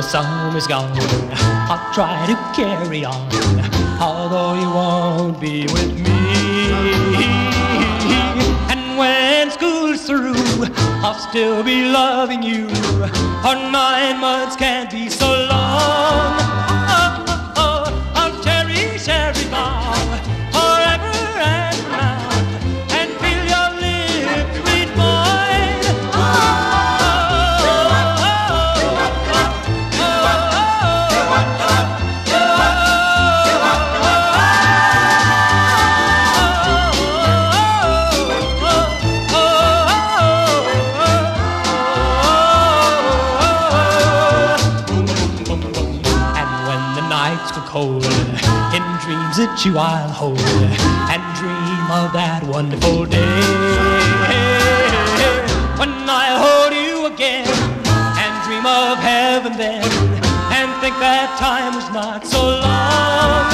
summer's gone, I'll try to carry on, although you won't be with me. And when school's through, I'll still be loving you, for 9 months can't be so long. I'll cherish every vow forever and around, and feel your lips sweet mine. Cold, in dreams that you I'll hold, and dream of that wonderful day when I'll hold you again, and dream of heaven then, and think that time was not so long.